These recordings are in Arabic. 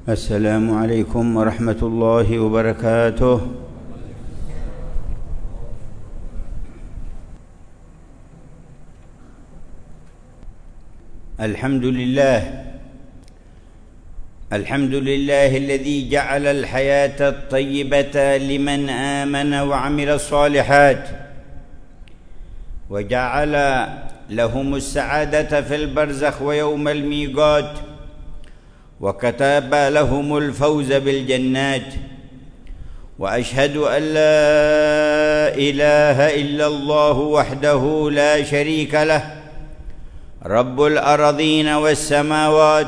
السلام عليكم ورحمة الله وبركاته. الحمد لله الذي جعل الحياة الطيبة لمن آمن وعمل الصالحات، وجعل لهم السعادة في البرزخ ويوم الميقات، وكتب لهم الفوز بالجنات. وأشهد أن لا إله إلا الله وحده لا شريك له، رب الأراضين والسماوات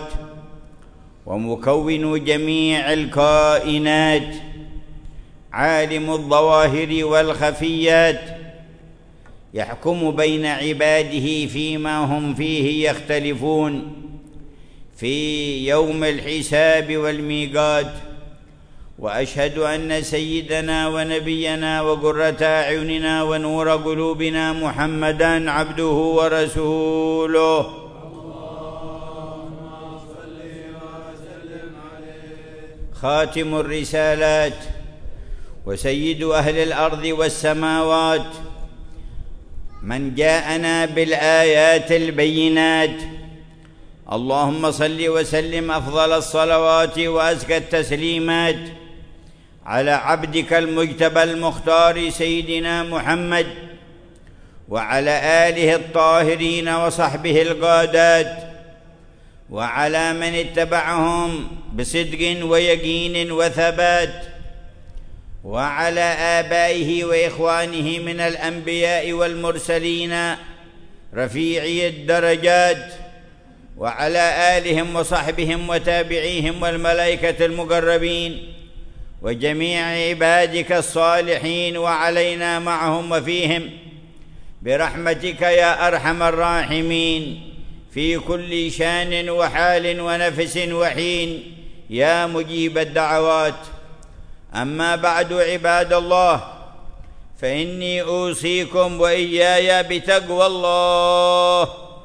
ومكون جميع الكائنات، عالم الظواهر والخفيات، يحكم بين عباده فيما هم فيه يختلفون في يوم الحساب والميقات. وأشهد أن سيدنا ونبينا وقرة أعيننا ونور قلوبنا محمدًا عبده ورسوله، اللهم صل وسلم عليه، خاتم الرسالات وسيد أهل الأرض والسماوات، من جاءنا بالآيات البينات. اللهم صل وسلم أفضل الصلوات وأزكى التسليمات على عبدك المجتبى المختار سيدنا محمد، وعلى آله الطاهرين وصحبه القادات، وعلى من اتبعهم بصدق ويقين وثبات، وعلى آبائه وإخوانه من الأنبياء والمرسلين رفيعي الدرجات، وعلى آلهم وصحبهم وتابعيهم والملائكة المقربين وجميع عبادك الصالحين، وعلينا معهم وفيهم برحمتك يا أرحم الراحمين، في كل شان وحال ونفس وحين يا مجيب الدعوات. أما بعد، عباد الله، فإني أوصيكم وإياي بتقوى الله.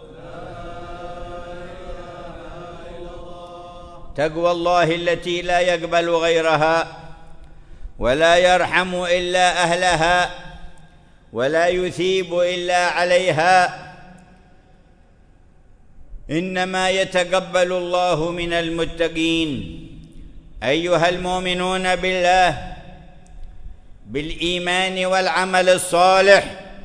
تقوى الله التي لا يقبل غيرها، ولا يرحم إلا أهلها، ولا يثيب إلا عليها، إنما يتقبل الله من المتقين. أيها المؤمنون بالله، بالإيمان والعمل الصالح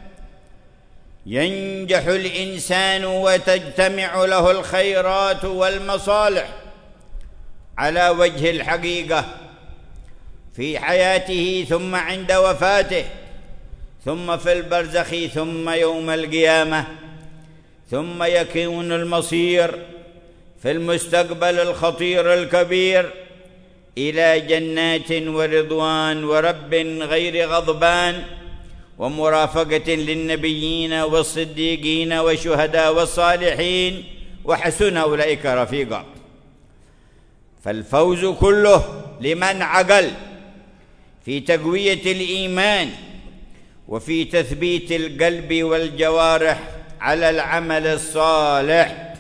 ينجح الإنسان وتجتمع له الخيرات والمصالح على وجه الحقيقة في حياته، ثم عند وفاته، ثم في البرزخ، ثم يوم القيامة، ثم يكون المصير في المستقبل الخطير الكبير إلى جنات ورضوان ورب غير غضبان، ومرافقة للنبيين والصديقين والشهداء والصالحين، وحسن أولئك رفيقا. فالفوز كله لمن عقل في تقوية الإيمان وفي تثبيت القلب والجوارح على العمل الصالح.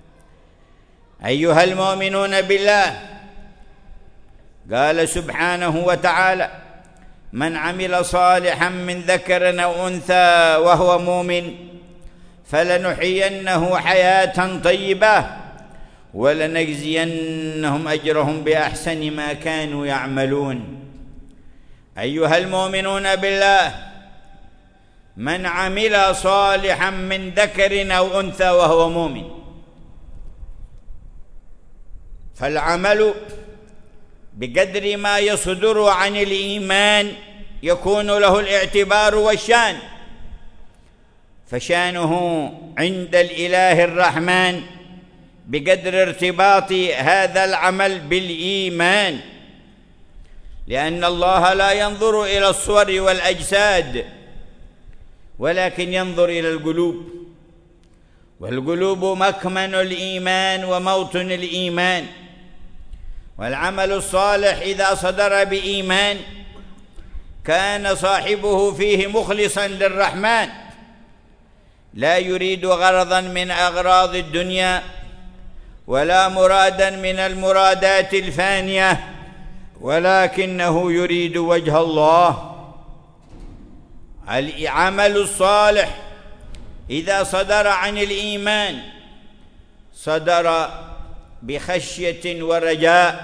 أيها المؤمنون بالله، قال سبحانه وتعالى: من عمل صالحا من ذكر أو أنثى وهو مؤمن فلنحيينه حياة طيبة ولنجزينهم أجرهم بأحسن ما كانوا يعملون. أيها المؤمنون بالله، من عمل صالحا من ذكر أو أنثى وهو مؤمن، فالعمل بقدر ما يصدر عن الإيمان يكون له الاعتبار والشان، فشانه عند الإله الرحمن بقدر ارتباط هذا العمل بالإيمان، لأن الله لا ينظر إلى الصور والأجساد، ولكن ينظر إلى القلوب، والقلوب مكمن الإيمان وموطن الإيمان. والعمل الصالح إذا صدر بإيمان كان صاحبه فيه مخلصا للرحمن، لا يريد غرضا من أغراض الدنيا ولا مرادا من المرادات الفانية، ولكنه يريد وجه الله. العمل الصالح إذا صدر عن الإيمان صدر بخشية ورجاء،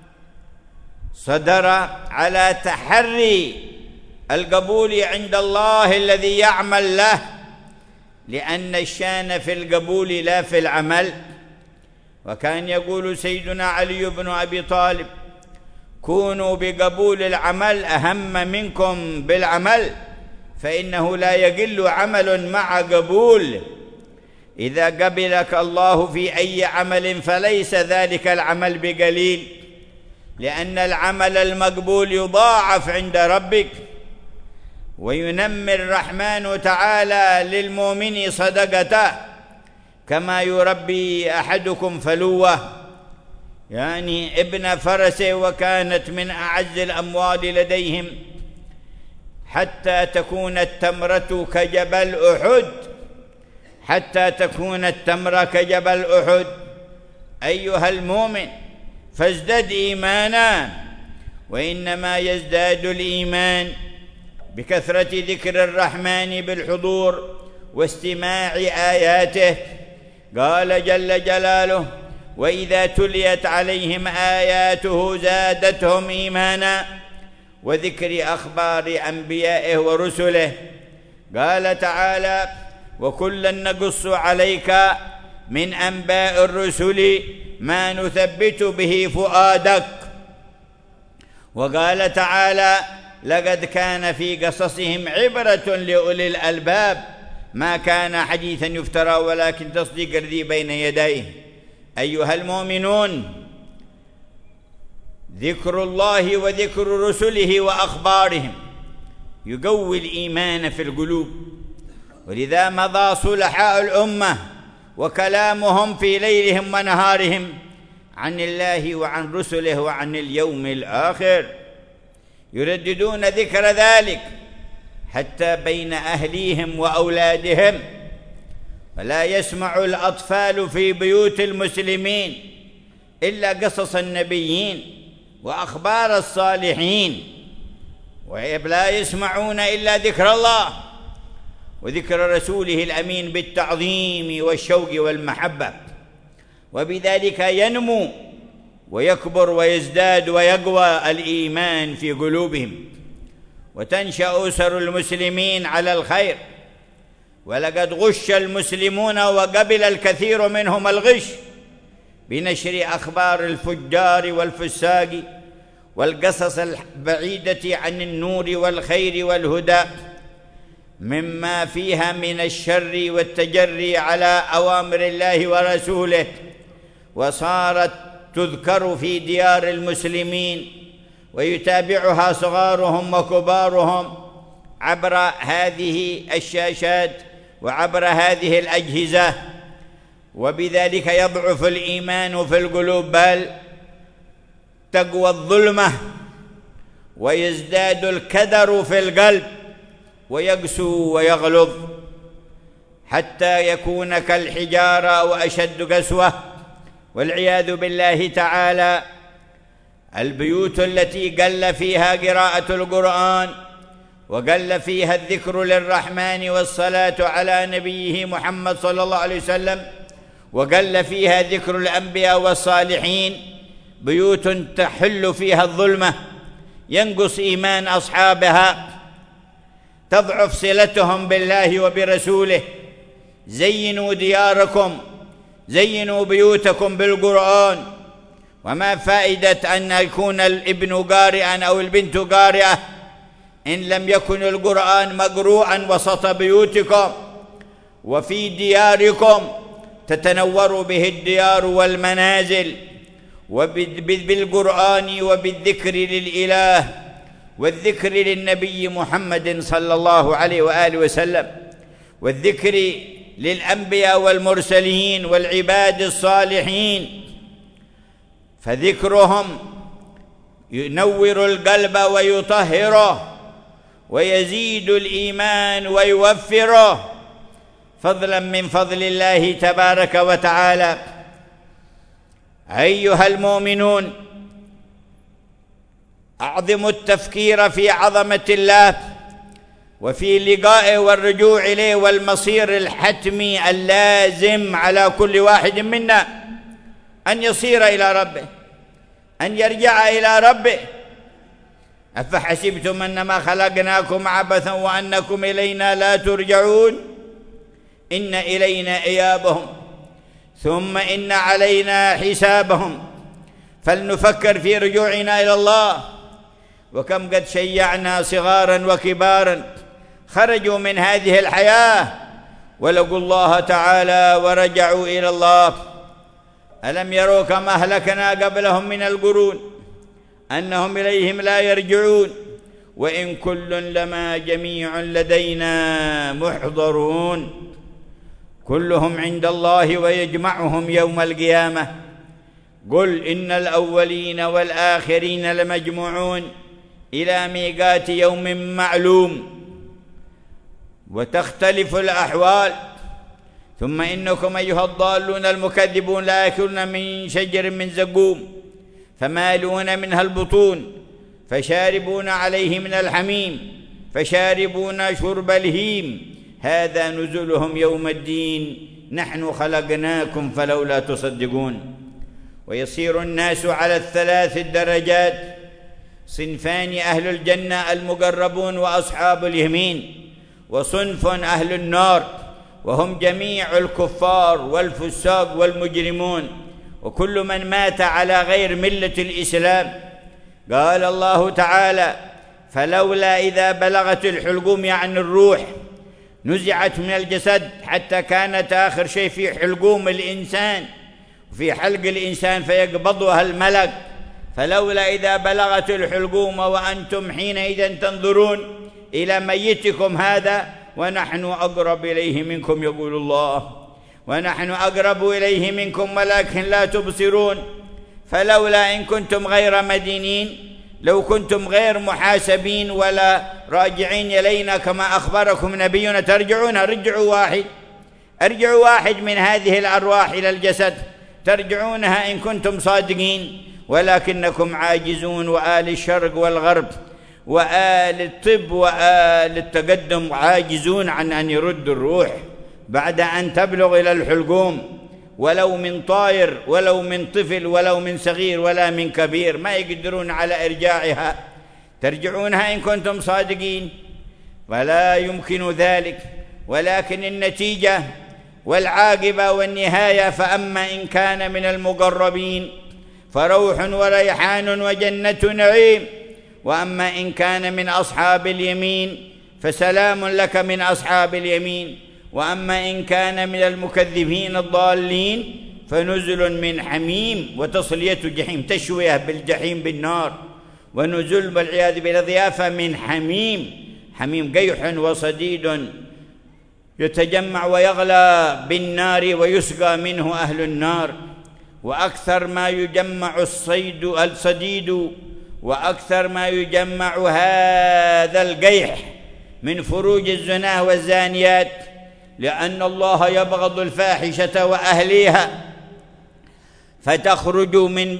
صدر على تحري القبول عند الله الذي يعمل له، لأن الشان في القبول لا في العمل. وكان يقول سيدنا علي بن أبي طالب: كونوا بقبول العمل أهم منكم بالعمل، فإنه لا يقل عمل مع قبول. إذا قبلك الله في أي عمل فليس ذلك العمل بقليل، لأن العمل المقبول يضاعف عند ربك، وينمي الرحمن تعالى للمؤمن صدقته كما يربي أحدكم فلوه، يعني ابن فرسه، وكانت من أعز الأموال لديهم، حتى تكون التمرة كجبل أحد، حتى تكون التمرة كجبل أحد. أيها المؤمن فازدد إيمانا، وإنما يزداد الإيمان بكثرة ذكر الرحمن بالحضور واستماع آياته. قال جل جلاله: وإذا تليت عليهم آياته زادتهم إيمانا، وذكر أخبار أنبيائه ورسله. قال تعالى: وكلا نقص عليك من أنباء الرسل ما نثبت به فؤادك. وقال تعالى: لقد كان في قصصهم عبرة لأولي الألباب ما كان حديثا يفترى ولكن تصديق الذي بين يديه. أيها المؤمنون، ذكر الله وذكر رسله وأخبارهم يقوي الإيمان في القلوب، ولذا مضى صلحاء الأمة وكلامهم في ليلهم ونهارهم عن الله وعن رسله وعن اليوم الآخر، يرددون ذكر ذلك حتى بين أهليهم وأولادهم. ولا يسمع الأطفال في بيوت المسلمين إلا قصص النبيين وأخبار الصالحين، ولا يسمعون إلا ذكر الله وذكر رسوله الأمين بالتعظيم والشوق والمحبة، وبذلك ينمو ويكبر ويزداد ويقوى الإيمان في قلوبهم، وتنشأ أسر المسلمين على الخير. ولقد غش المسلمون وقبل الكثير منهم الغش بنشر أخبار الفجار والفساق والقصص البعيدة عن النور والخير والهدى، مما فيها من الشر والتجري على أوامر الله ورسوله، وصارت تذكر في ديار المسلمين ويتابعها صغارهم وكبارهم عبر هذه الشاشات وعبر هذه الأجهزة، وبذلك يضعف الإيمان في القلوب، بل تقوى الظلمة ويزداد الكدر في القلب ويقسو ويغلظ حتى يكون كالحجارة أو أشد قسوة، والعياذ بالله تعالى. البيوت التي قل فيها قراءة القرآن وقل فيها الذكر للرحمن والصلاة على نبيه محمد صلى الله عليه وسلم، وقل فيها ذكر الأنبياء والصالحين، بيوت تحل فيها الظلمة، ينقص إيمان أصحابها، تضعف صلتهم بالله وبرسوله. زينوا دياركم، زينوا بيوتكم بالقرآن. وما فائدة أن يكون الابن قارئا أو البنت قارئة إن لم يكن القرآن مقروءا وسط بيوتكم وفي دياركم تتنور به الديار والمنازل، بالقرآن وبالذكر للإله والذكر للنبي محمد صلى الله عليه وآله وسلم، والذكر للأنبياء والمرسلين والعباد الصالحين. فذكرهم ينور القلب ويطهره ويزيد الإيمان ويوفره، فضلا من فضل الله تبارك وتعالى. أيها المؤمنون، أعظموا التفكير في عظمة الله وفي لقائه والرجوع إليه والمصير الحتمي اللازم على كل واحد منا أن يصير إلى ربه، أن يرجع إلى ربه. أفحسبتم أنما خلقناكم عبثا وأنكم إلينا لا ترجعون إن إلينا إيابهم ثم إن علينا حسابهم. فلنفكر في رجوعنا إلى الله. وكم قد شيعنا صغارا وكبارا خرجوا من هذه الحياة ولقوا الله تعالى ورجعوا إلى الله. ألم يروا كما أهلكنا قبلهم من القرون أنهم إليهم لا يرجعون وإن كل لما جميع لدينا محضرون. كلهم عند الله ويجمعهم يوم القيامة. قل إن الأولين والآخرين لمجموعون إلى ميقات يوم معلوم. وتختلف الأحوال. ثم إنكم أيها الضالون المكذبون لآكلون من شجر من زقوم فمالون منها البطون فشاربون عليه من الحميم فشاربون شرب الهيم هذا نزلهم يوم الدين نحن خلقناكم فلولا تصدقون. ويصير الناس على الثلاث الدرجات: صنفان أهل الجنة المقربون وأصحاب اليمين، وصنف أهل النار وهم جميع الكفار والفساق والمجرمون وكل من مات على غير ملة الإسلام. قال الله تعالى: فلولا إذا بلغت الحلقوم، يعني الروح، نزعت من الجسد حتى كانت آخر شيء في حلقوم الإنسان وفي حلق الإنسان فيقبضها الملك. فلولا إذا بلغت الحلقوم وأنتم حينئذ تنظرون إلى ميتكم هذا ونحن أقرب إليه منكم، يقول الله، ونحن أقرب إليه منكم ولكن لا تبصرون. فلولا إن كنتم غير مدينين، لو كنتم غير محاسبين ولا راجعين إلينا كما أخبركم نبينا ترجعون، ارجعوا واحد من هذه الأرواح إلى الجسد ترجعونها إن كنتم صادقين، ولكنكم عاجزون. وآل الشرق والغرب وآل الطب وآل التقدم عاجزون عن أن يردوا الروح بعد أن تبلغ إلى الحلقوم، ولو من طائر ولو من طفل ولو من صغير ولا من كبير، ما يقدرون على إرجاعها. ترجعونها إن كنتم صادقين، ولا يمكن ذلك. ولكن النتيجة والعاقبة والنهاية: فأما إن كان من المقربين فروح وريحان وجنة نعيم، وأما إن كان من أصحاب اليمين فسلام لك من أصحاب اليمين، وأما إن كان من المكذبين الضالين فنزل من حميم وتصلية جحيم، تشوية بالجحيم بالنار، ونزل والعياذ بالله ضيافة من حميم قيح وصديد يتجمع ويغلى بالنار ويسقى منه أهل النار. وأكثر ما يجمع الصديد وأكثر ما يجمع هذا القيح من فروج الزنا والزانيات، لأن الله يبغض الفاحشة وأهليها، فتخرج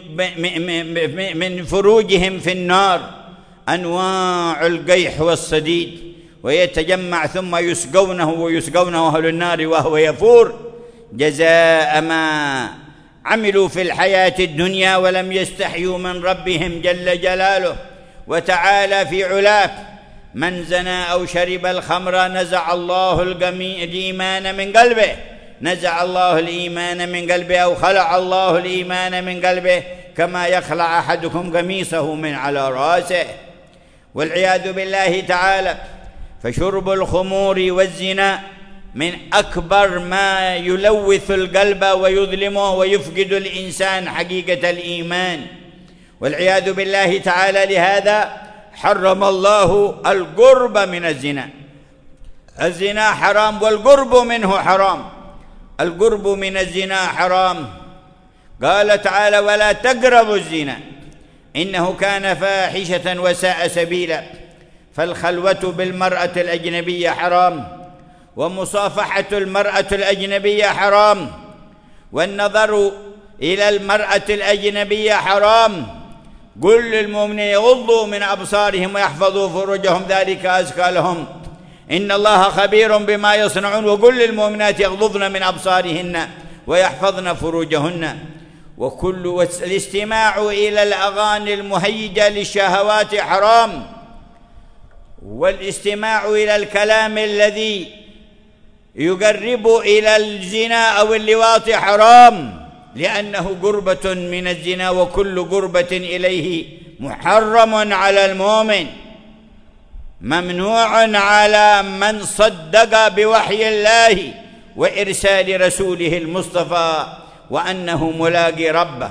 من فروجهم في النار أنواع القيح والصديد، ويتجمع ثم ويسقونه أهل النار وهو يفور جزاء ما عملوا في الحياة الدنيا ولم يستحيوا من ربهم جل جلاله وتعالى في علاه. من زنى أو شرب الخمر نزع الله الإيمان من قلبه، نزع الله الإيمان من قلبه، أو خلع الله الإيمان من قلبه كما يخلع أحدكم قميصه من على رأسه، والعياذ بالله تعالى. فشرب الخمور والزنا من أكبر ما يلوث القلب ويظلمه ويفقد الإنسان حقيقة الإيمان، والعياذ بالله تعالى. لهذا حرم الله القرب من الزنا. الزنا حرام والقرب منه حرام. القرب من الزنا حرام. قال تعالى: ولا تقربوا الزنا إنه كان فاحشة وساء سبيلا. فالخلوة بالمرأة الأجنبية حرام، ومصافحة المرأة الأجنبية حرام، والنظر إلى المرأة الأجنبية حرام. قل للمؤمنين يغضوا من أبصارهم ويحفظوا فروجهم ذلك أزكى لهم إن الله خبير بما يصنعون. وقل للمؤمنات يغضضن من أبصارهن ويحفظن فروجهن. الاستماع إلى الأغاني المهيجة للشهوات حرام، والاستماع إلى الكلام الذي يقرب إلى الزنا أو اللواط حرام، لأنه قربة من الزنا، وكل قربة إليه محرم على المؤمن، ممنوع على من صدق بوحي الله وإرسال رسوله المصطفى وأنه ملاقي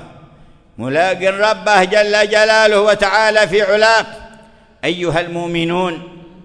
ربه جل جلاله وتعالى في علاه. أيها المؤمنون،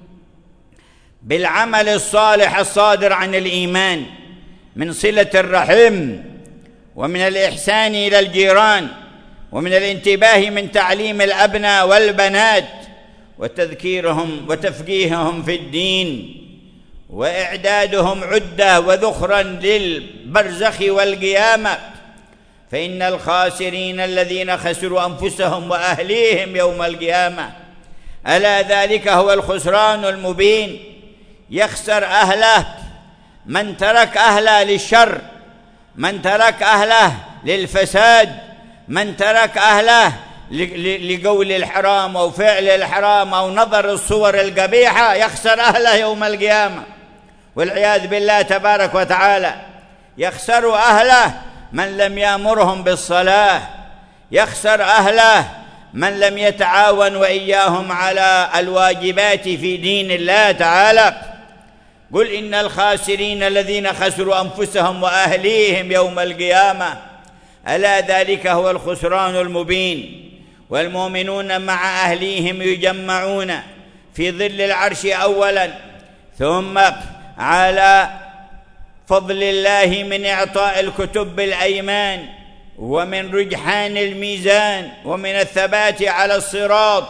بالعمل الصالح الصادر عن الإيمان من صلة الرحم، ومن الإحسان إلى الجيران، ومن الانتباه من تعليم الأبناء والبنات وتذكيرهم وتفقيههم في الدين، وإعدادهم عدة وذخرا للبرزخ والقيامة، فإن الخاسرين الذين خسروا أنفسهم وأهليهم يوم القيامة، ألا ذلك هو الخسران المبين. يخسر أهله من ترك أهله للشر، من ترك أهله للفساد، من ترك أهله لقول الحرام أو فعل الحرام أو نظر الصور القبيحة، يخسر أهله يوم القيامة والعياذ بالله تبارك وتعالى. يخسر أهله من لم يأمرهم بالصلاة، يخسر أهله من لم يتعاون وإياهم على الواجبات في دين الله تعالى. قل إن الخاسرين الذين خسروا أنفسهم وأهليهم يوم القيامة، ألا ذلك هو الخسران المبين. والمؤمنون مع أهليهم يجمعون في ظل العرش أولا، ثم على فضل الله من إعطاء الكتب بالأيمان، ومن رجحان الميزان، ومن الثبات على الصراط،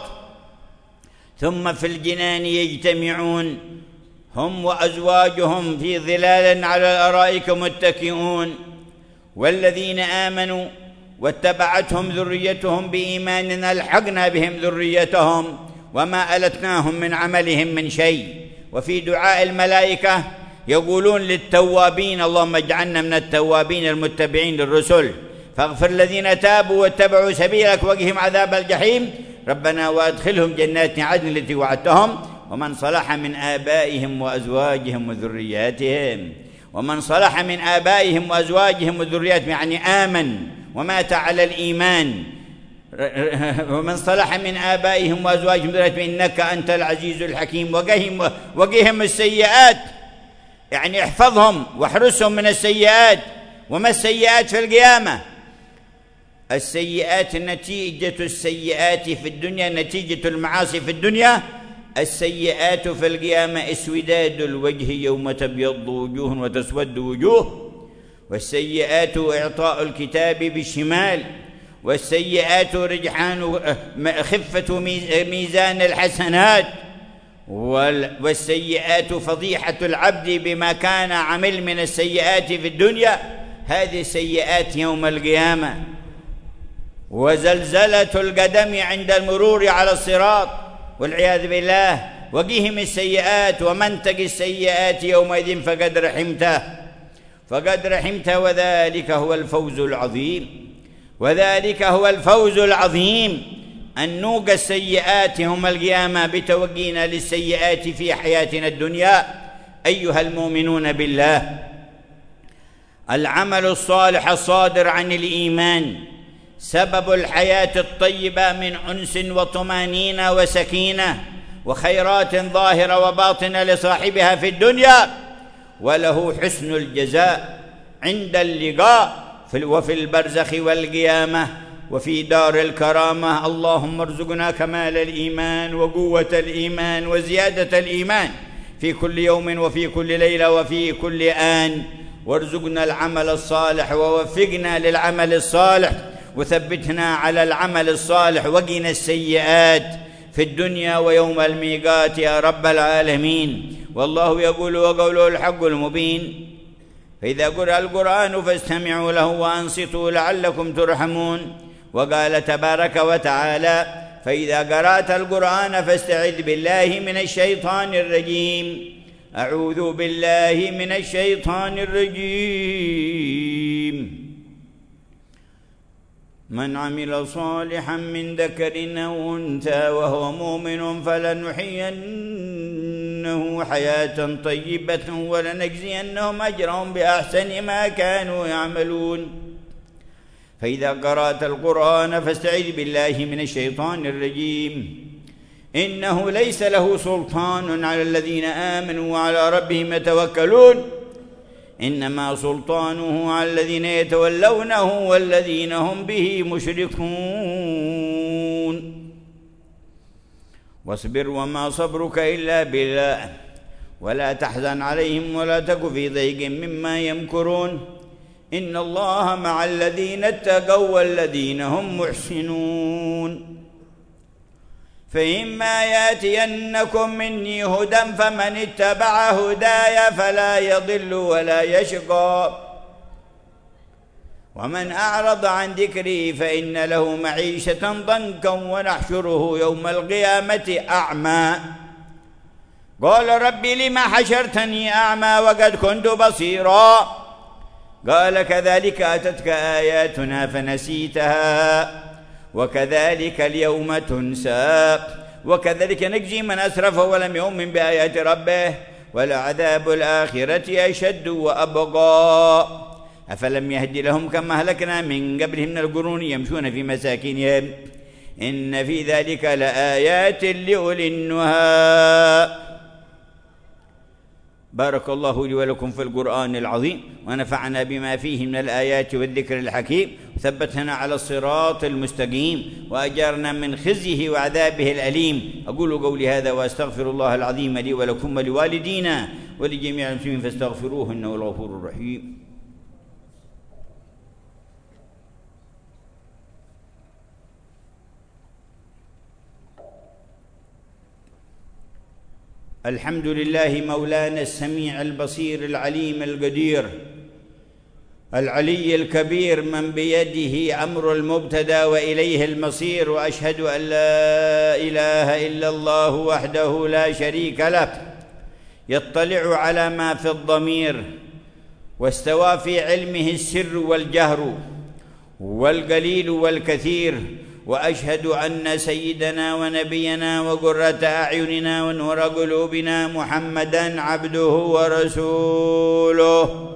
ثم في الجنان يجتمعون هم وأزواجهم في ظلال على الأرائك متكئون. والذين آمنوا واتبعتهم ذريتهم بإيمان ألحقنا بهم ذريتهم وما ألتناهم من عملهم من شيء. وفي دعاء الملائكة يقولون للتوابين: اللهم اجعلنا من التوابين المتبعين للرسل، فاغفر الذين تابوا واتبعوا سبيلك وقهم عذاب الجحيم، ربنا وادخلهم جنات عدن التي وعدتهم، ومن صلح من آبائهم وأزواجهم وذرياتهم. ومن صلح من آبائهم وأزواجهم وذرياتهم يعني آمن ومات على الإيمان. ومن صلح من آبائهم وأزواجهم وذرياتهم إنك أنت العزيز الحكيم. وقهم السيئات يعني احفظهم واحرسهم من السيئات. وما السيئات في القيامة؟ السيئات نتيجة السيئات في الدنيا، نتيجة المعاصي في الدنيا. السيئات في القيامة اسوداد الوجه يوم تبيض وجوه وتسود وجوه. والسيئات إعطاء الكتاب بالشمال. والسيئات رجحان خفة ميزان الحسنات. والسيئات فضيحة العبد بما كان عمل من السيئات في الدنيا. هذه السيئات يوم القيامة. وزلزلة القدم عند المرور على الصراط والعياذ بالله. وقهم السيئات ومن تق السيئات يومئذ فقد رحمته وذلك هو الفوز العظيم. وذلك هو الفوز العظيم أن نوقى السيئات يوم القيامة بتوقينا للسيئات في حياتنا الدنيا. أيها المؤمنون بالله، العمل الصالح الصادر عن الإيمان سبب الحياة الطيبة من أنس وطمأنينة وسكينة وخيرات ظاهرة وباطنة لصاحبها في الدنيا، وله حسن الجزاء عند اللقاء وفي البرزخ والقيامة وفي دار الكرامة. اللهم ارزقنا كمال الإيمان وقوة الإيمان وزيادة الإيمان في كل يوم وفي كل ليلة وفي كل آن، وارزقنا العمل الصالح ووفقنا للعمل الصالح وثبتنا على العمل الصالح وقنا السيئات في الدنيا ويوم الميقات يا رب العالمين. والله يقول وقوله الحق المبين: فإذا قرأ القرآن فاستمعوا له وأنصتوا لعلكم ترحمون. وقال تبارك وتعالى: فإذا قرأت القرآن فاستعذ بالله من الشيطان الرجيم. أعوذ بالله من الشيطان الرجيم. من عمل صالحا من ذكر أو أنثى وهو مؤمن فلنحيينه حياة طيبة ولنجزينهم أجرهم بأحسن ما كانوا يعملون. فإذا قرأت القرآن فاستعذ بالله من الشيطان الرجيم. إنه ليس له سلطان على الذين آمنوا وعلى ربهم يتوكلون، إنما سلطانه على الذين يتولونه والذين هم به مشركون. واصبر وما صبرك إلا بالله ولا تحزن عليهم ولا تك في ضيق مما يمكرون. إن الله مع الذين اتقوا والذين هم محسنون. فإما يأتينكم مني هدى فمن اتبع هداي فلا يضل ولا يشقى، ومن أعرض عن ذكري فإن له معيشة ضنكا ونحشره يوم القيامة أعمى. قال رب لم حشرتني أعمى وقد كنت بصيرا. قال كذلك أتتك آياتنا فنسيتها وكذلك اليوم تنسى وكذلك نجزي من أسرف ولم يؤمن بآيات ربه ولعذاب الآخرة أشد وأبقى. أفلم يهد لهم كما أهلكنا من قبلهم من القرون يمشون في مساكنهم إن في ذلك لآيات لأولي النهى. بارك الله لي ولكم في القرآن العظيم ونفعنا بما فيه من الآيات والذكر الحكيم، ثبتنا على الصراط المستقيم وأجارنا من خزيه وعذابه الأليم. أقول قولي هذا وأستغفر الله العظيم لي ولكم ولوالدينا ولجميع المسلمين فاستغفروه إنه الغفور الرحيم. الحمد لله مولانا السميع البصير العليم القدير العلي الكبير من بيده أمر المبتدى وإليه المصير. وأشهد أن لا إله إلا الله وحده لا شريك له يطلع على ما في الضمير واستوى في علمه السر والجهر والقليل والكثير. وأشهد أن سيدنا ونبينا وقرة أعيننا ونور قلوبنا محمدًا عبده ورسوله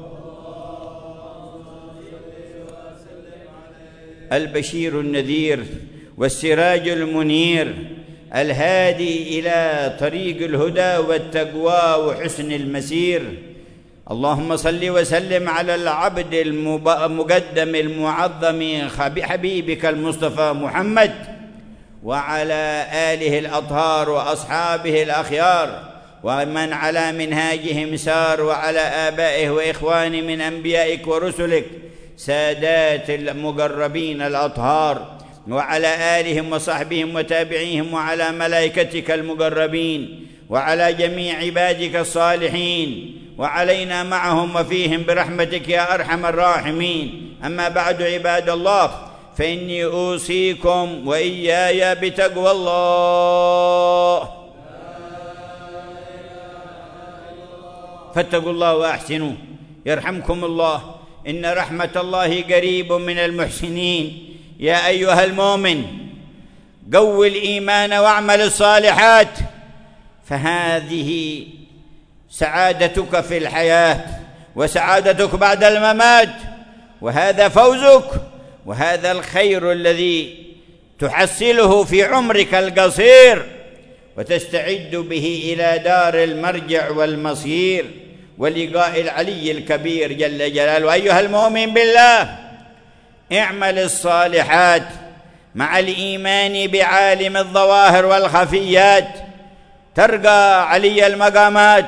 البشير النذير والسراج المنير الهادي إلى طريق الهدى والتقوى وحسن المسير. اللهم صل وسلم على العبد المقدم المعظم حبيبك المصطفى محمد وعلى آله الأطهار وأصحابه الأخيار ومن على منهاجهم سار وعلى آبائه وإخوانه من أنبيائك ورسلك سادات المقربين الأطهار وعلى آلهم وصحبهم وتابعيهم وعلى ملائكتك المقربين وعلى جميع عبادك الصالحين وعلينا معهم وفيهم برحمتك يا أرحم الراحمين. أما بعد عباد الله، فإني أوصيكم وإياي بتقوى الله. فاتقوا الله وأحسنوا يرحمكم الله، إن رحمة الله قريب من المحسنين. يا أيها المؤمن قوي الإيمان واعمل الصالحات، فهذه سعادتك في الحياة وسعادتك بعد الممات، وهذا فوزك وهذا الخير الذي تحصله في عمرك القصير وتستعد به إلى دار المرجع والمصير ولقاء العلي الكبير جل جلاله. أيها المؤمن بالله، اعمل الصالحات مع الإيمان بعالم الظواهر والخفيات ترقى علي المقامات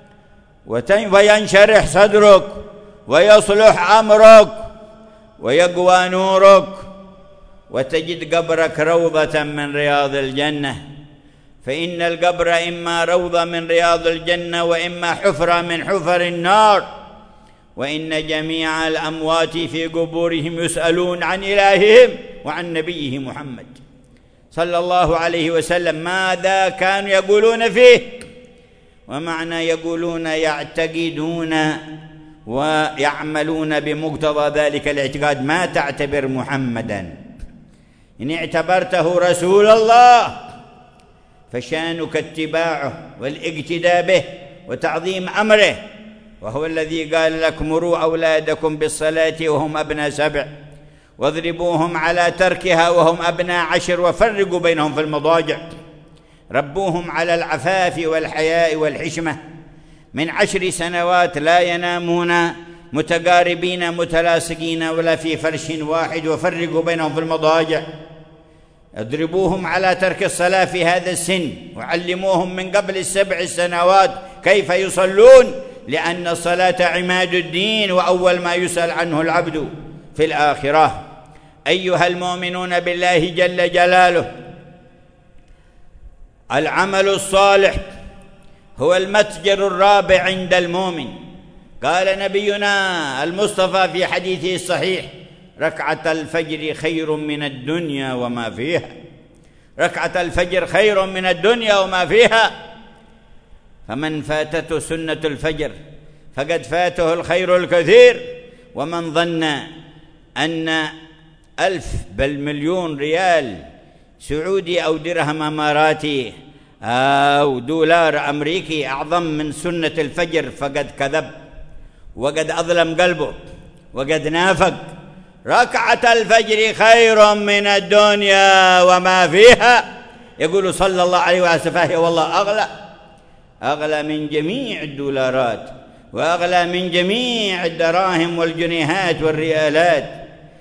وينشرح صدرك ويصلح أمرك ويقوى نورك وتجد قبرك روضة من رياض الجنة. فإن القبر إما روضة من رياض الجنة وإما حفرة من حفر النار. وإن جميع الأموات في قبورهم يسألون عن إلههم وعن نبيه محمد صلى الله عليه وسلم ماذا كانوا يقولون فيه. ومعنى يقولون يعتقدون ويعملون بمقتضى ذلك الاعتقاد. ما تعتبر محمدا، إن اعتبرته رسول الله فشانك اتباعه والاقتداء به وتعظيم أمره، وهو الذي قال لك مروا أولادكم بالصلاة وهم أبناء 7 واضربوهم على تركها وهم أبناء 10 وفرقوا بينهم في المضاجع. ربوهم على العفاف والحياء والحشمة من 10 سنوات لا ينامون متقاربين متلاصقين ولا في فرش واحد وفرقوا بينهم في المضاجع. اضربوهم على ترك الصلاة في هذا السن وعلموهم من قبل 7 سنوات كيف يصلون، لأن الصلاة عماد الدين وأول ما يسأل عنه العبد في الآخرة. أيها المؤمنون بالله جل جلاله، العمل الصالح هو المتجر الرابع عند المؤمن. قال نبينا المصطفى في حديثه الصحيح: ركعة الفجر خير من الدنيا وما فيها. ركعة الفجر خير من الدنيا وما فيها. فمن فاتته سنة الفجر فقد فاته الخير الكثير. ومن ظن أن 1000 بل مليون ريال سعودي أو درهم إماراتي أو دولار أمريكي أعظم من سنة الفجر فقد كذب وقد أظلم قلبه وقد نافق. ركعة الفجر خير من الدنيا وما فيها. يقول صلى الله عليه وسلم: فهي والله أغلى من جميع الدولارات وأغلى من جميع الدراهم والجنيهات والريالات.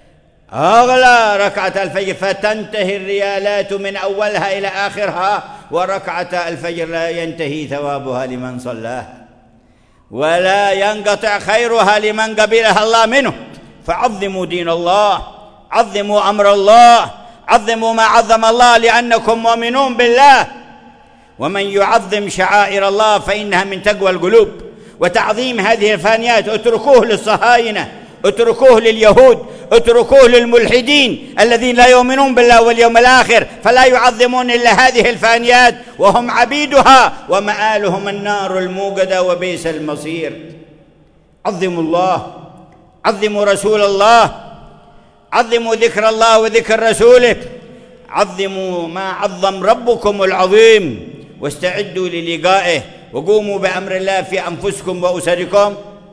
أغلى ركعة الفجر، فتنتهي الريالات من أولها إلى آخرها، وركعة الفجر لا ينتهي ثوابها لمن صلاها ولا ينقطع خيرها لمن قبلها الله منه. فعظموا دين الله، عظموا أمر الله، عظموا ما عظم الله لأنكم مؤمنون بالله. ومن يعظم شعائر الله فإنها من تقوى القلوب. وتعظيم هذه الفانيات اتركوه للصهاينة، اتركوه لليهود، اتركوه للملحدين الذين لا يؤمنون بالله واليوم الآخر، فلا يعظمون إلا هذه الفانيات وهم عبيدها ومآلهم النار الموقدة وبئس المصير. عظموا الله، عظموا رسول الله، عظموا ذكر الله وذكر رسوله، عظموا ما عظم ربكم العظيم، واستعدوا للقائه، وقوموا بأمر الله في أنفسكم وأسركم.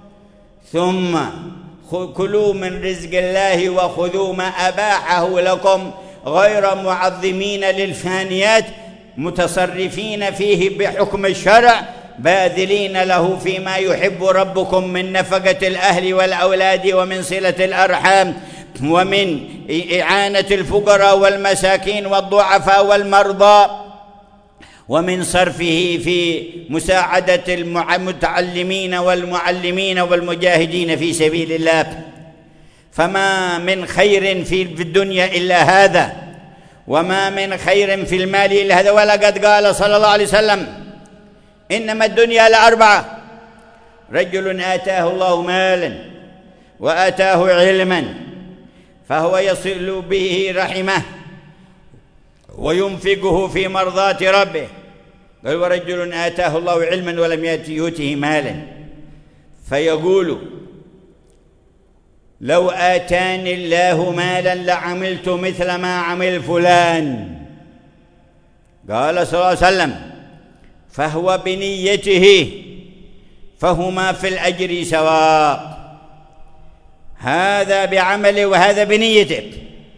ثم كلوا من رزق الله وخذوا ما أباحه لكم غير معظمين للفانيات، متصرفين فيه بحكم الشرع، باذلين له فيما يحب ربكم من نفقة الأهل والأولاد ومن صلة الأرحام ومن إعانة الفقراء والمساكين والضعفاء والمرضى، ومن صرفه في مساعدة المتعلمين والمعلمين والمجاهدين في سبيل الله. فما من خير في الدنيا إلا هذا، وما من خير في المال إلا هذا. ولقد قال صلى الله عليه وسلم: إنما الدنيا ل4: رجل آتاه الله مالا وآتاه علما فهو يصل به رحمه وينفقه في مرضاة ربه. قال: ورجل آتاه الله علما ولم يؤته مالا فيقول: لو آتاني الله مالا لعملت مثل ما عمل فلان. قال صلى الله عليه وسلم: فهو بنيته فهما في الأجر سواء. هذا بعمله وهذا بنيته.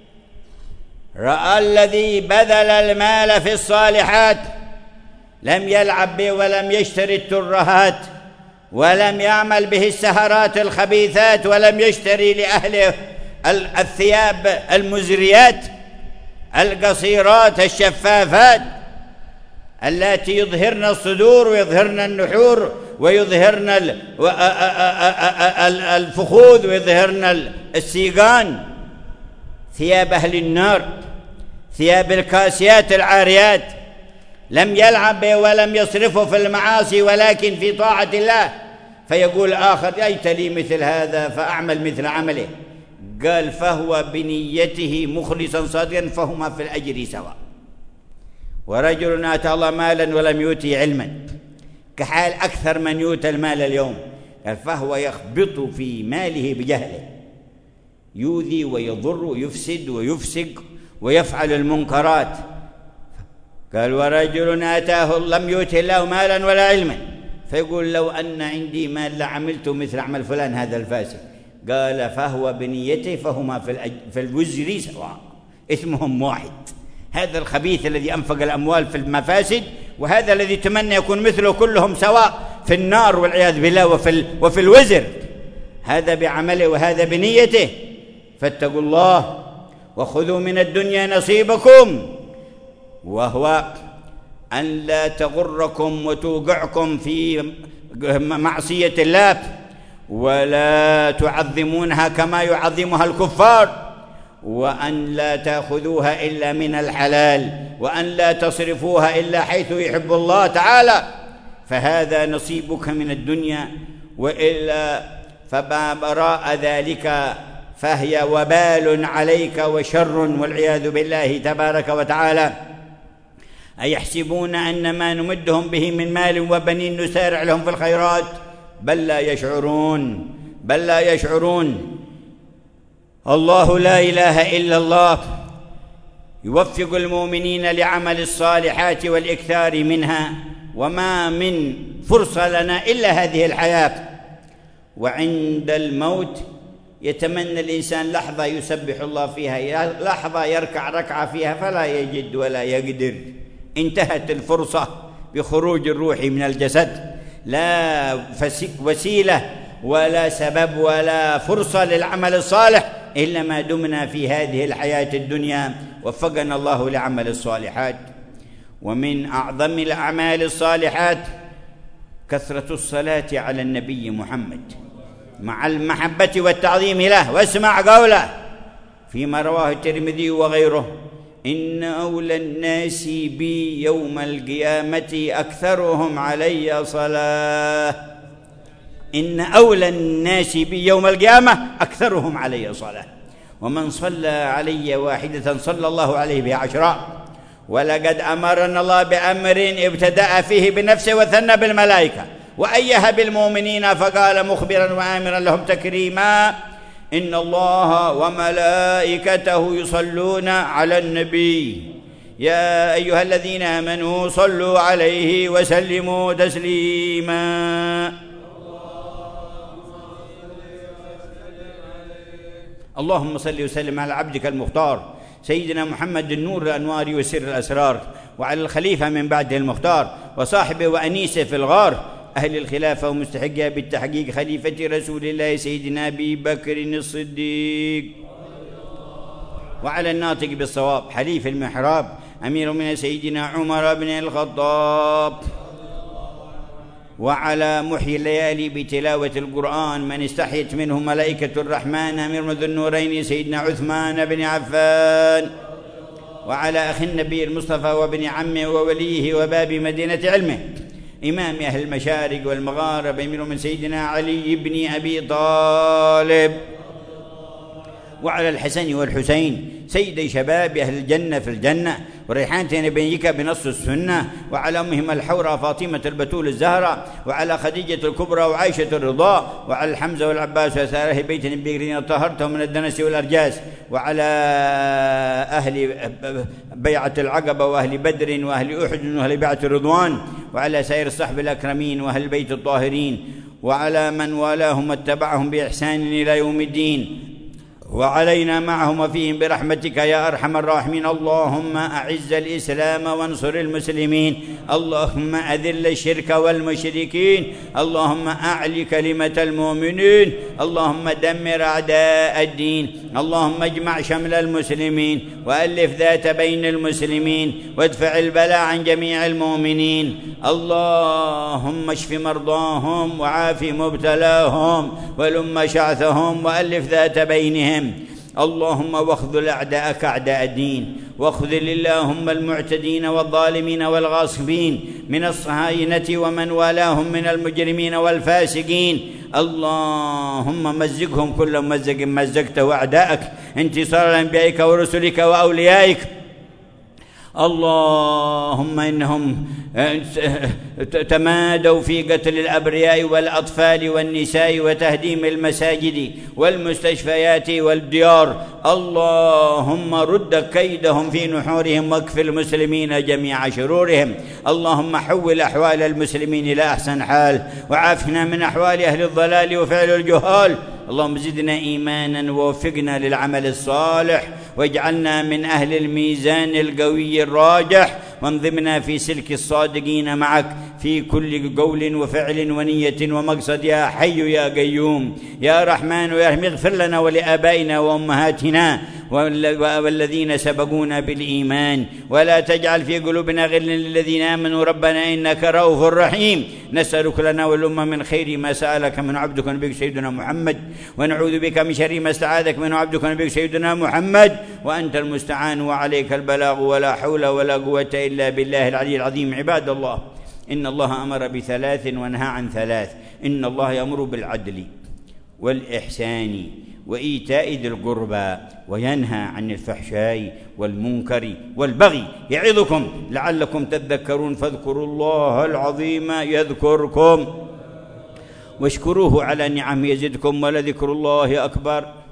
رأى الذي بذل المال في الصالحات لم يلعب به ولم يشتري الترهات ولم يعمل به السهرات الخبيثات ولم يشتري لأهله الثياب المزريات القصيرات الشفافات التي يظهرن الصدور ويظهرن النحور ويظهرن الفخوذ ويظهرن السيقان، ثياب أهل النار، ثياب الكاسيات العاريات. لم يلعب به ولم يصرفه في المعاصي ولكن في طاعة الله، فيقول آخر ليت لي مثل هذا فأعمل مثل عمله. قال فهو بنيته مخلصا صادقا فهما في الأجر سواء. ورجل آتى الله مالا ولم يؤته علما كحال أكثر من يؤتى المال اليوم. قال فهو يخبط في ماله بجهله، يؤذي ويضر ويفسد ويفسق ويفعل المنكرات. قال ورجل آتاه لم يؤته الله مالا ولا علما فيقول لو أن عندي مال لعملت مثل عمل فلان هذا الفاسد. قال فهو بنيته فهما في الوزر سواء، اسمهم واحد. هذا الخبيث الذي أنفق الأموال في المفاسد، وهذا الذي تمنى يكون مثله، كلهم سواء في النار والعياذ بالله وفي الوزر. هذا بعمله وهذا بنيته. فاتقوا الله وخذوا من الدنيا نصيبكم، وهو أن لا تغركم وتوقعكم في معصية الله، ولا تعظمونها كما يعظمها الكفار، وأن لا تأخذوها إلا من الحلال، وأن لا تصرفوها إلا حيث يحب الله تعالى. فهذا نصيبك من الدنيا، وإلا فما وراء ذلك فهي وبال عليك وشر والعياذ بالله تبارك وتعالى. أيحسبون أن ما نمدهم به من مال وبنين نسارع لهم في الخيرات بل لا يشعرون، بل لا يشعرون. الله لا إله إلا الله يوفق المؤمنين لعمل الصالحات والإكثار منها، وما من فرصة لنا إلا هذه الحياة. وعند الموت يتمنى الإنسان لحظة يسبح الله فيها، لحظة يركع ركعة فيها فلا يجد ولا يقدر، انتهت الفرصة بخروج الروح من الجسد. لا وسيلة ولا سبب ولا فرصة للعمل الصالح إلا ما دمنا في هذه الحياة الدنيا. وفقنا الله لعمل الصالحات. ومن أعظم الأعمال الصالحات كثرة الصلاة على النبي محمد مع المحبة والتعظيم له. واسمع قوله فيما رواه الترمذي وغيره: إن أولى الناس بي يوم القيامة أكثرهم علي صلاة. إن أولى الناس بي يوم القيامة أكثرهم علي صلاة. ومن صلى علي واحدة صلى الله عليه بها عشرا. ولقد أمرنا الله بأمر ابتدأ فيه بنفسه وثنى بالملائكة وأيه بالمؤمنين، فقال مخبرا وآمرا لهم تكريما: إن الله وملائكته يصلون على النبي يا أيها الذين آمنوا صلوا عليه وسلموا تسليما. اللهم صل وسلم على عبدك المختار سيدنا محمد النور الأنوار وسر الأسرار، وعلى الخليفة من بعده المختار وصاحبه وأنيسه في الغار، أهل الخلافة ومستحقها بالتحقيق، خليفة رسول الله سيدنا أبي بكر الصديق، وعلى الناطق بالصواب حليف المحراب أمير من سيدنا عمر بن الخطاب، وعلى محيي الليالي بتلاوة القرآن من استحيت منه ملائكة الرحمن أمير ذو النورين سيدنا عثمان بن عفان، وعلى أخي النبي المصطفى وابن عمه ووليه وباب مدينة علمه إمام أهل المشارق والمغارب أمير من سيدنا علي بن أبي طالب، وعلى الحسن والحسين سيدي شباب أهل الجنة في الجنة وريحانة نبيك بنص السنة، وعلى أمهم الحوراء فاطمة البتول الزهراء، وعلى خديجة الكبرى وعائشة الرضا، وعلى الحمزة والعباس وساره بيت النبي طهرتهم من الدنس والأرجاس، وعلى أهل بيعة العقبة وأهل بدر وأهل أحد وأهل بيعة الرضوان، وعلى سائر الصحب الأكرمين وأهل البيت الطاهرين، وعلى من والاهم واتبعهم بإحسان إلى يوم الدين، وعلينا معهم وفيهم برحمتك يا أرحم الراحمين. اللهم أعز الإسلام وانصر المسلمين، اللهم أذل الشرك والمشركين، اللهم أعل كلمة المؤمنين، اللهم دمر أعداء الدين، اللهم اجمع شمل المسلمين وألف ذات بين المسلمين وادفع البلاء عن جميع المؤمنين، اللهم اشف مرضاهم وعاف مبتلاهم ولم شعثهم وألف ذات بينهم، اللهم واخذل أعداءك أعداء الدين واخذل اللهم المعتدين والظالمين والغاصبين من الصهاينة ومن والاهم من المجرمين والفاسقين. اللهم مزقهم كل ممزق مزقته أعداءك انتصارا لأنبيائك ورسلك وأوليائك. اللهم إنهم تمادوا في قتل الأبرياء والأطفال والنساء وتهديم المساجد والمستشفيات والديار. اللهم رد كيدهم في نحورهم واكف المسلمين جميع شرورهم. اللهم حول أحوال المسلمين إلى أحسن حال، وعافنا من أحوال أهل الضلال وفعل الجهال. اللهم زدنا إيمانا ووفقنا للعمل الصالح، واجعلنا من أهل الميزان القوي الراجح، وانظمنا في سلك الصادقين معك في كل قول وفعل ونية ومقصد، يا حي يا قيوم يا رحمن يا رحيم. اغفر لنا ولآبائنا وأمهاتنا والذين سبقونا بالإيمان، ولا تجعل في قلوبنا غلا للذين آمنوا ربنا إنك رؤوف رحيم. نسألك لنا والأمة من خير ما سألك من عبدك ونبيك سيدنا محمد، ونعوذ بك من شر ما استعاذك من عبدك ونبيك سيدنا محمد، وأنت المستعان وعليك البلاغ، ولا حول ولا قوة إلا بالله العلي العظيم. عباد الله، إن الله أمر بثلاث ونهى عن ثلاث. إن الله يأمر بالعدل والإحسان وإيتاء ذي القربى، وينهى عن الفحشاء والمنكر والبغي، يعظكم لعلكم تذكرون. فاذكروا الله العظيم يذكركم، واشكروه على نعمه يزدكم، ولذكر الله أكبر.